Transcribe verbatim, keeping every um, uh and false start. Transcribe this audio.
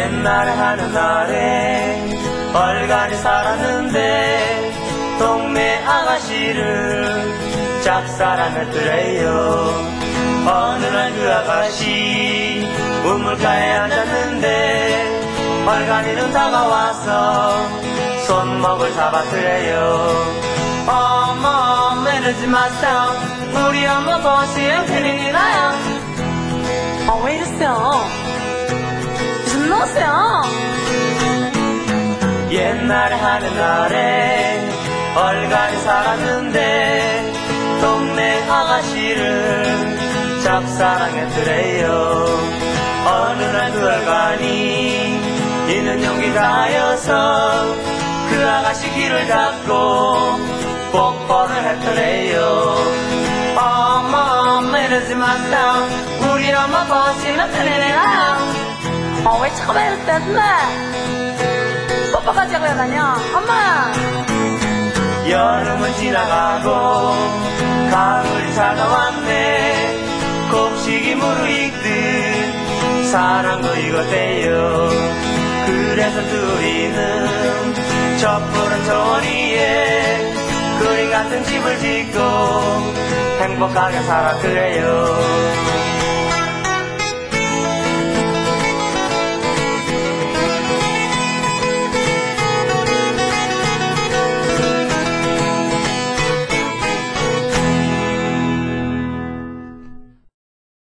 옛날에 하는 날에 얼간이 살았는데 동네 아가씨를 짝사랑했더래요. 어느 날 그 아가씨 우물가에 앉았는데 얼간이는 다가와서 손목을 잡았더래요. 어머 매르지 마세요. 우리 엄마 보시면 큰일이 나요. 아, 왜 이러세요? 좀 놓으세요. 옛날에 하는 날에 얼간이 살았는데 동네 아가씨를 짝사랑했더래요. 어느 날 그 얼간이 있는 용기가 하여서 그 아가씨 귀를 잡고 뽀뽀를 했더래요. 어머 매르지 마세요. 우리 엄마 보시면 큰일이 나요. 아, 왜 처음에 이랬대, 엄마? 뽀뽀까지 하고 다녀. 엄마! 여름은 지나가고 가을이 다가왔네. 곡식이 무르익듯 사랑도 익었대요. 그래서 둘이는 저 푸른 초원위에 그림 같은 집을 짓고 행복하게 살았더래요.